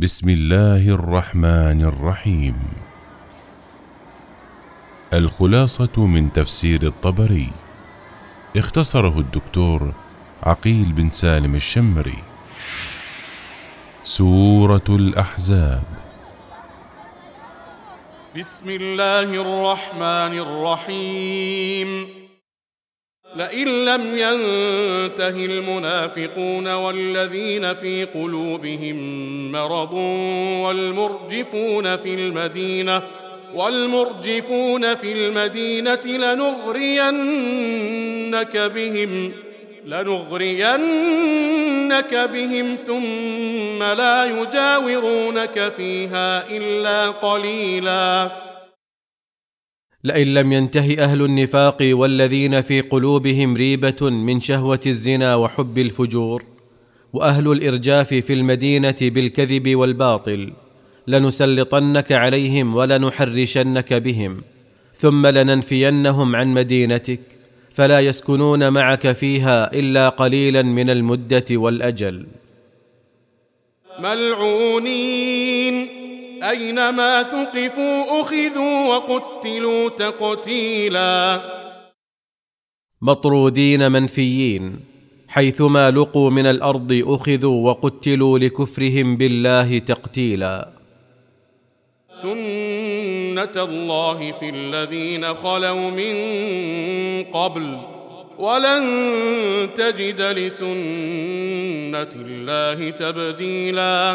بسم الله الرحمن الرحيم. الخلاصة من تفسير الطبري، اختصره الدكتور عقيل بن سالم الشمري. سورة الأحزاب. بسم الله الرحمن الرحيم. لئن لم ينته المنافقون والذين في قلوبهم مرض والمرجفون في المدينة لنغرينك بهم ثم لا يجاورونك فيها إلا قليلا. لئن لم ينته أهل النفاق والذين في قلوبهم ريبة من شهوة الزنا وحب الفجور وأهل الإرجاف في المدينة بالكذب والباطل لنسلطنك عليهم ولنحرشنك بهم ثم لننفينهم عن مدينتك فلا يسكنون معك فيها إلا قليلا من المدة والأجل. ملعونين أينما ثقفوا أخذوا وقتلوا تقتيلا. مطرودين منفيين، حيثما لقوا من الأرض أخذوا وقتلوا لكفرهم بالله تقتيلا. سنة الله في الذين خلوا من قبل ولن تجد لسنة الله تبديلا.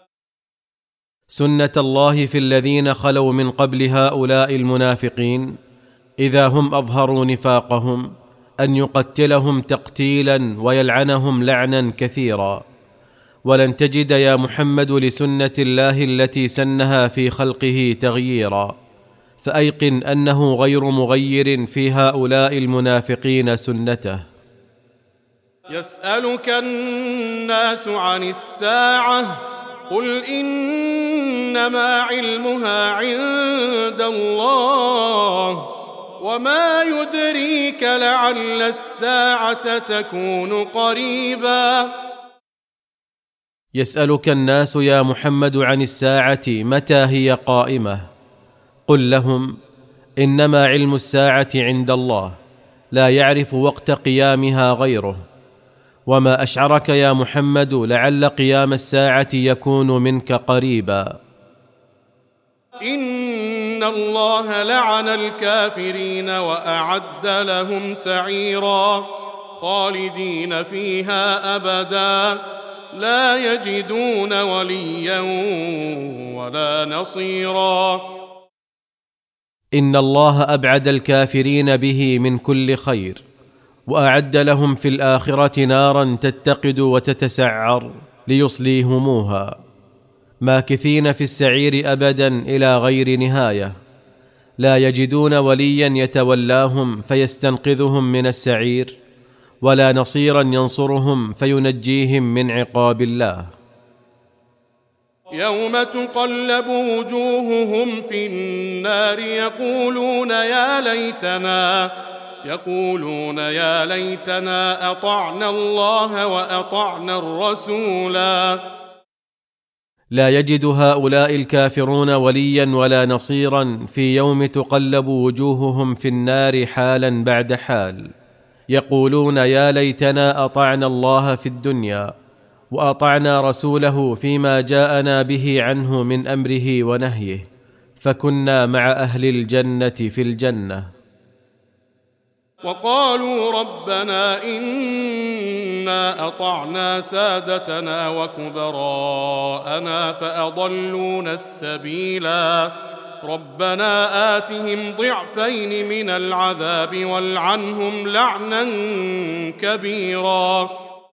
سنة الله في الذين خلوا من قبل هؤلاء المنافقين إذا هم أظهروا نفاقهم أن يقتلهم تقتيلا ويلعنهم لعنا كثيرا. ولن تجد يا محمد لسنة الله التي سنها في خلقه تغييرا، فأيقن أنه غير مغير في هؤلاء المنافقين سنته. يسألك الناس عن الساعة قل إنما علمها عند الله وما يدريك لعل الساعة تكون قريبا. يسألك الناس يا محمد عن الساعة متى هي قائمة، قل لهم إنما علم الساعة عند الله لا يعرف وقت قيامها غيره، وما أشعرك يا محمد لعل قيام الساعة يكون منك قريبا. إن الله لعن الكافرين وأعد لهم سعيرا خالدين فيها أبدا لا يجدون وليا ولا نصيرا. إن الله أبعد الكافرين به من كل خير، وأعد لهم في الآخرة نارا تتقد وتتسعر ليصليهموها، ماكثين في السعير أبدا إلى غير نهاية، لا يجدون وليا يتولاهم فيستنقذهم من السعير ولا نصيرا ينصرهم فينجيهم من عقاب الله. يوم تقلب وجوههم في النار يقولون يا ليتنا أطعنا الله وأطعنا الرسولا. لا يجد هؤلاء الكافرون وليا ولا نصيرا في يوم تقلب وجوههم في النار حالا بعد حال، يقولون يا ليتنا أطعنا الله في الدنيا وأطعنا رسوله فيما جاءنا به عنه من أمره ونهيه فكنا مع أهل الجنة في الجنة. وقالوا ربنا إنا أطعنا سادتنا وكبراءنا فأضلونا السبيلا ربنا آتهم ضعفين من العذاب والعنهم لعنا كبيرا.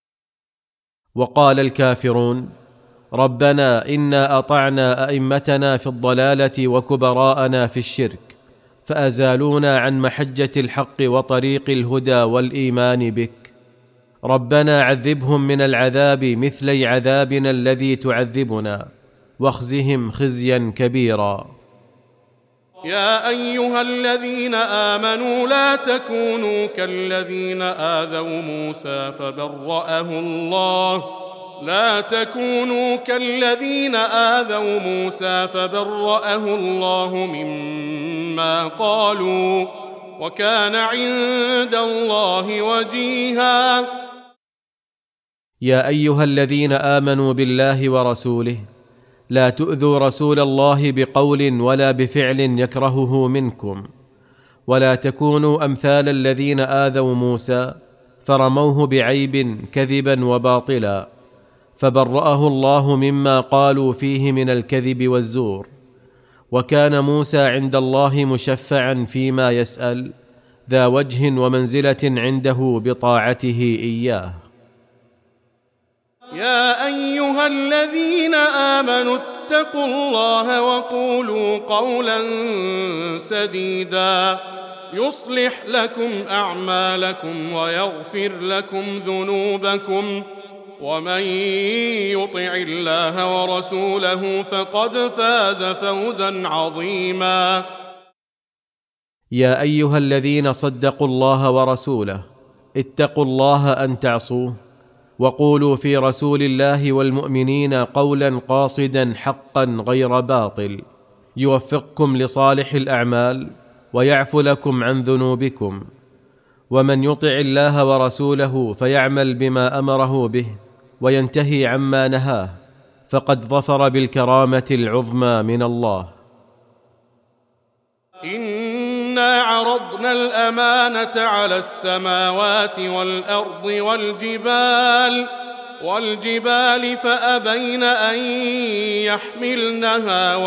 وقال الكافرون ربنا إنا أطعنا أئمتنا في الضلالة وكبراءنا في الشرك فأزالونا عن محجة الحق وطريق الهدى والإيمان بك، ربنا عذبهم من العذاب مثلي عذابنا الذي تعذبنا واخزهم خزيا كبيرا. يا أيها الذين آمنوا لا تكونوا كالذين آذوا موسى فبرأه الله لا تكونوا كالذين آذوا موسى فبرأه الله مما قالوا وكان عند الله وجيها. يا أيها الذين آمنوا بالله ورسوله لا تؤذوا رسول الله بقول ولا بفعل يكرهه منكم، ولا تكونوا أمثال الذين آذوا موسى فرموه بعيب كذبا وباطلا، فبرأه الله مما قالوا فيه من الكذب والزور، وكان موسى عند الله مشفعا فيما يسأل، ذا وجه ومنزلة عنده بطاعته إياه. يا أيها الذين آمنوا اتقوا الله وقولوا قولا سديدا يصلح لكم أعمالكم ويغفر لكم ذنوبكم، ومن يطع الله ورسوله فقد فاز فوزا عظيما. يا أيها الذين صدقوا الله ورسوله اتقوا الله أن تعصوه، وقولوا في رسول الله والمؤمنين قولا قاصدا حقا غير باطل، يوفقكم لصالح الأعمال ويعفو لكم عن ذنوبكم. ومن يطع الله ورسوله فيعمل بما أمره به وينتهي عما نهاه فقد ظفر بالكرامة العظمى من الله. إنا عرضنا الأمانة على السماوات والأرض والجبال فأبين أن يحملنها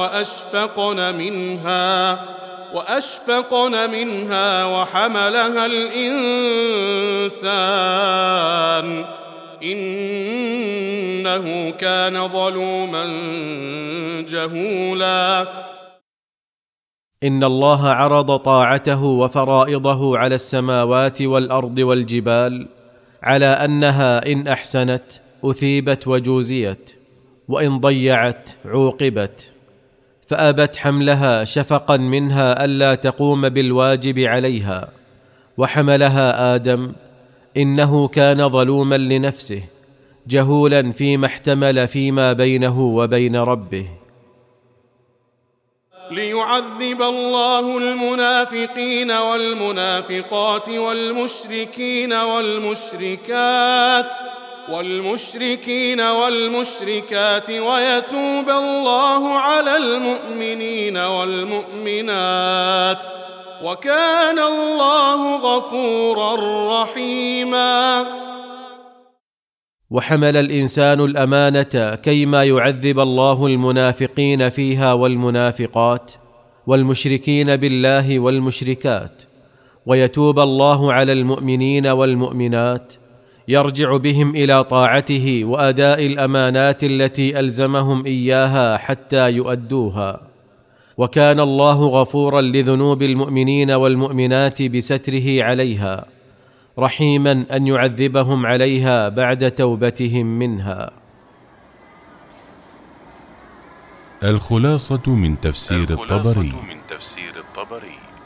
وأشفقن منها وحملها الإنسان إنه كان ظلوما جهولا. إن الله عرض طاعته وفرائضه على السماوات والأرض والجبال على أنها إن أحسنت أثيبت وجوزيت، وإن ضيعت عوقبت، فأبت حملها شفقا منها ألا تقوم بالواجب عليها، وحملها آدم إنه كان ظلوما لنفسه جهولا فيما احتمل فيما بينه وبين ربه. ليعذب الله المنافقين والمنافقات والمشركات ويتوب الله على المؤمنين والمؤمنات وكان الله غفورا رحيما. وحمل الإنسان الأمانة كيما يعذب الله المنافقين فيها والمنافقات والمشركين بالله والمشركات، ويتوب الله على المؤمنين والمؤمنات، يرجع بهم إلى طاعته وأداء الأمانات التي ألزمهم إياها حتى يؤدوها. وكان الله غفورا لذنوب المؤمنين والمؤمنات بستره عليها، رحيما أن يعذبهم عليها بعد توبتهم منها. الخلاصة من تفسير الطبري.